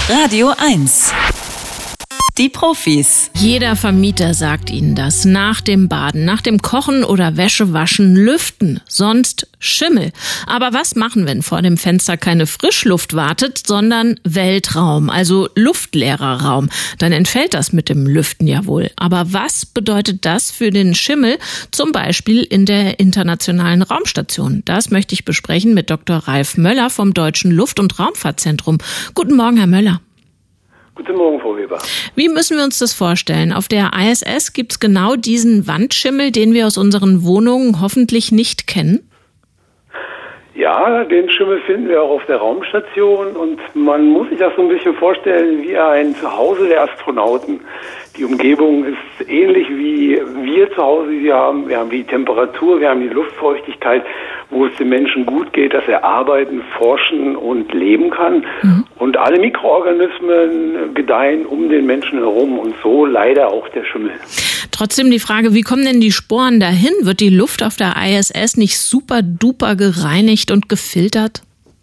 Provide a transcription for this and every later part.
Radio 1. Die Profis. Jeder Vermieter sagt Ihnen das. Nach dem Baden, nach dem Kochen oder Wäschewaschen lüften, sonst Schimmel. Aber was machen, wenn vor dem Fenster keine Frischluft wartet, sondern Weltraum, also luftleerer Raum? Dann entfällt das mit dem Lüften ja wohl. Aber was bedeutet das für den Schimmel, zum Beispiel in der Internationalen Raumstation? Das möchte ich besprechen mit Dr. Ralf Möller vom Deutschen Luft- und Raumfahrtzentrum. Guten Morgen, Herr Möller. Guten Morgen, Frau Weber. Wie müssen wir uns das vorstellen? Auf der ISS gibt es genau diesen Wandschimmel, den wir aus unseren Wohnungen hoffentlich nicht kennen? Ja, den Schimmel finden wir auch auf der Raumstation und man muss sich das so ein bisschen vorstellen wie ein Zuhause der Astronauten. Die Umgebung ist ähnlich wie wir zu Hause sie haben. Wir haben die Temperatur, wir haben die Luftfeuchtigkeit, wo es den Menschen gut geht, dass er arbeiten, forschen und leben kann. Und alle Mikroorganismen gedeihen um den Menschen herum und so leider auch der Schimmel. Trotzdem die Frage, wie kommen denn die Sporen dahin? Wird die Luft auf der ISS nicht super duper gereinigt und gefiltert?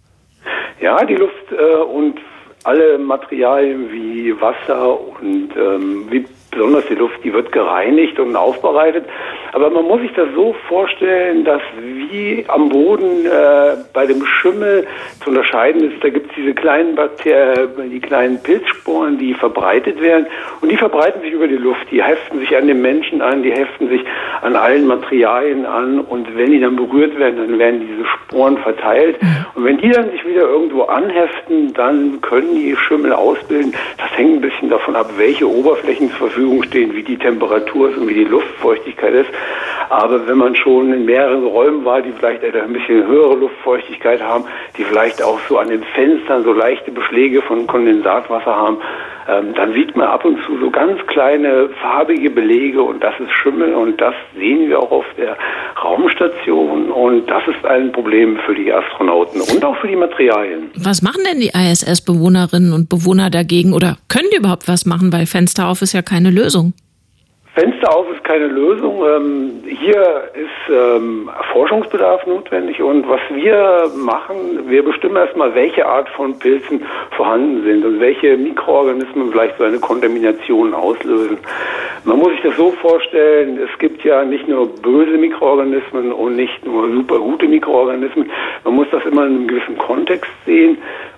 Ja, die Luft und alle Materialien wie Wasser und wie besonders die Luft, die wird gereinigt und aufbereitet. Aber man muss sich das so vorstellen, dass wie am Boden bei dem Schimmel zu unterscheiden ist, da gibt es diese kleinen die kleinen Pilzsporen, die verbreitet werden und die verbreiten sich über die Luft. Die heften sich an den Menschen an, die heften sich an allen Materialien an und wenn die dann berührt werden, dann werden diese Sporen verteilt. Und wenn die dann sich wieder irgendwo anheften, dann können die Schimmel ausbilden. Das hängt ein bisschen davon ab, welche Oberflächen zur Verfügung stehen, wie die Temperatur ist und wie die Luftfeuchtigkeit ist. Aber wenn man schon in mehreren Räumen war, die vielleicht ein bisschen höhere Luftfeuchtigkeit haben, die vielleicht auch so an den Fenstern so leichte Beschläge von Kondensatwasser haben, dann sieht man ab und zu so ganz kleine farbige Belege und das ist Schimmel und das sehen wir auch auf der Raumstation und das ist ein Problem für die Astronauten und auch für die Materialien. Was machen denn die ISS-Bewohnerinnen und Bewohner dagegen oder können die überhaupt was machen, weil Fenster auf ist ja keine Lösung? Fenster auf ist keine Lösung. Hier ist Forschungsbedarf notwendig und was wir machen, wir bestimmen erstmal, welche Art von Pilzen vorhanden sind und welche Mikroorganismen vielleicht so eine Kontamination auslösen. Man muss sich das so vorstellen, es gibt ja nicht nur böse Mikroorganismen und nicht nur super gute Mikroorganismen. Man muss das immer in einem gewissen Kontext sehen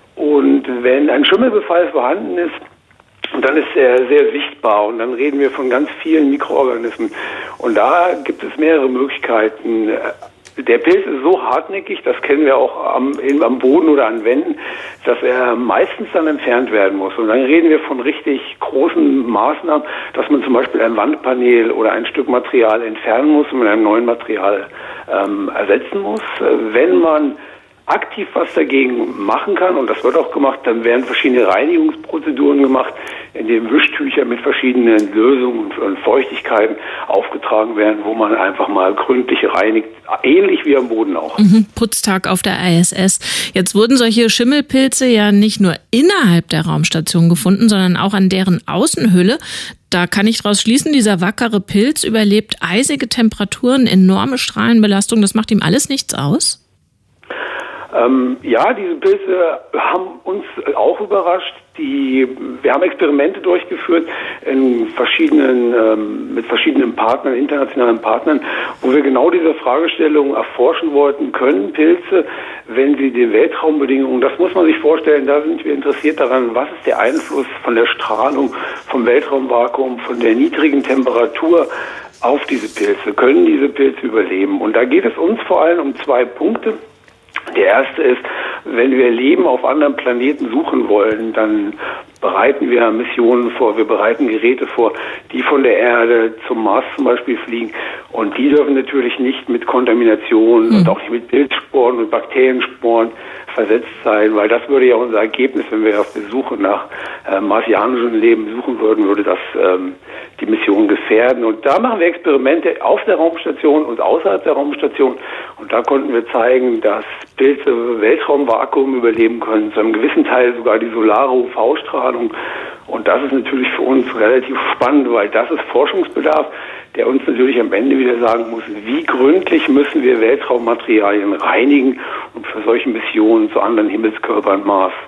und wenn ein Schimmelbefall vorhanden ist, und dann ist er sehr sichtbar und dann reden wir von ganz vielen Mikroorganismen. Und da gibt es mehrere Möglichkeiten. Der Pilz ist so hartnäckig, das kennen wir auch am Boden oder an Wänden, dass er meistens dann entfernt werden muss. Und dann reden wir von richtig großen Maßnahmen, dass man zum Beispiel ein Wandpanel oder ein Stück Material entfernen muss und mit einem neuen Material ersetzen muss. Wenn man aktiv was dagegen machen kann, und das wird auch gemacht, dann werden verschiedene Reinigungsprozeduren gemacht, in denen Wischtücher mit verschiedenen Lösungen und Feuchtigkeiten aufgetragen werden, wo man einfach mal gründlich reinigt, ähnlich wie am Boden auch. Putztag auf der ISS. Jetzt wurden solche Schimmelpilze ja nicht nur innerhalb der Raumstation gefunden, sondern auch an deren Außenhülle. Da kann ich daraus schließen, dieser wackere Pilz überlebt eisige Temperaturen, enorme Strahlenbelastung, das macht ihm alles nichts aus? Ja, diese Pilze haben uns auch überrascht. Wir haben Experimente durchgeführt mit verschiedenen Partnern, internationalen Partnern, wo wir genau diese Fragestellung erforschen wollten, können Pilze, wenn sie den Weltraumbedingungen, das muss man sich vorstellen, da sind wir interessiert daran, was ist der Einfluss von der Strahlung, vom Weltraumvakuum, von der niedrigen Temperatur auf diese Pilze, können diese Pilze überleben? Und da geht es uns vor allem um 2 Punkte. Der erste ist, wenn wir Leben auf anderen Planeten suchen wollen, dann bereiten wir Missionen vor, wir bereiten Geräte vor, die von der Erde zum Mars zum Beispiel fliegen. Und die dürfen natürlich nicht mit Kontamination und auch nicht mit Pilzsporen und Bakteriensporen versetzt sein, weil das würde ja unser Ergebnis, wenn wir auf der Suche nach marsianischem Leben suchen würden, würde das die Mission gefährden. Und da machen wir Experimente auf der Raumstation und außerhalb der Raumstation. Und da konnten wir zeigen, dass Pilze Weltraumvakuum überleben können, zu einem gewissen Teil sogar die solare UV-Strahlung. Und das ist natürlich für uns relativ spannend, weil das ist Forschungsbedarf, der uns natürlich am Ende wieder sagen muss, wie gründlich müssen wir Weltraummaterialien reinigen und für solche Missionen zu anderen Himmelskörpern Mars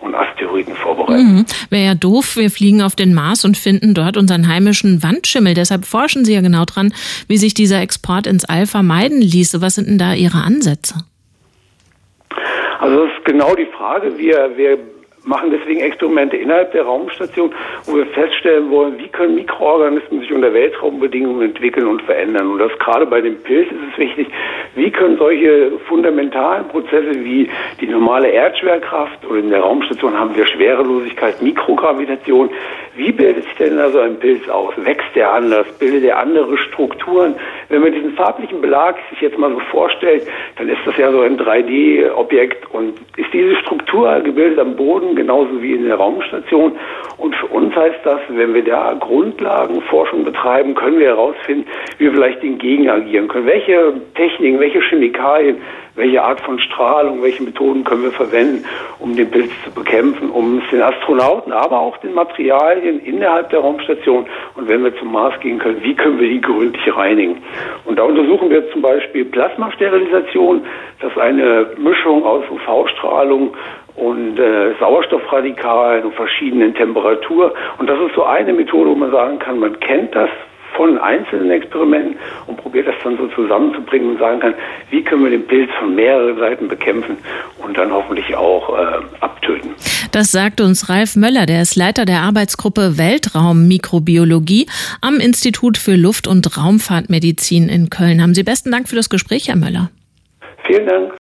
und Asteroiden vorbereiten. Wäre ja doof, wir fliegen auf den Mars und finden dort unseren heimischen Wandschimmel. Deshalb forschen Sie ja genau dran, wie sich dieser Export ins All vermeiden ließe. Was sind denn da Ihre Ansätze? Also das ist genau die Frage. Wir machen deswegen Experimente innerhalb der Raumstation, wo wir feststellen wollen, wie können Mikroorganismen sich unter Weltraumbedingungen entwickeln und verändern. Und das gerade bei dem Pilz ist es wichtig, wie können solche fundamentalen Prozesse wie die normale Erdschwerkraft, oder in der Raumstation haben wir Schwerelosigkeit, Mikrogravitation, wie bildet sich denn also ein Pilz aus? Wächst der anders? Bildet er andere Strukturen? Wenn man diesen farblichen Belag sich jetzt mal so vorstellt, dann ist das ja so ein 3D-Objekt und ist diese Struktur gebildet am Boden, genauso wie in der Raumstation. Und für uns heißt das, wenn wir da Grundlagenforschung betreiben, können wir herausfinden, wie wir vielleicht dagegen agieren können. Welche Techniken, welche Chemikalien, welche Art von Strahlung, welche Methoden können wir verwenden, um den Pilz zu bekämpfen, um es den Astronauten, aber auch den Materialien innerhalb der Raumstation und wenn wir zum Mars gehen können, wie können wir die gründlich reinigen. Und da untersuchen wir zum Beispiel Plasmasterilisation, das ist eine Mischung aus UV-Strahlung und Sauerstoffradikalen und verschiedenen Temperaturen. Und das ist so eine Methode, wo man sagen kann, man kennt das von einzelnen Experimenten und probiert das dann so zusammenzubringen und sagen kann, wie können wir den Pilz von mehreren Seiten bekämpfen und dann hoffentlich auch abtöten. Das sagt uns Ralf Möller, der ist Leiter der Arbeitsgruppe Weltraummikrobiologie am Institut für Luft- und Raumfahrtmedizin in Köln. Haben Sie besten Dank für das Gespräch, Herr Möller. Vielen Dank.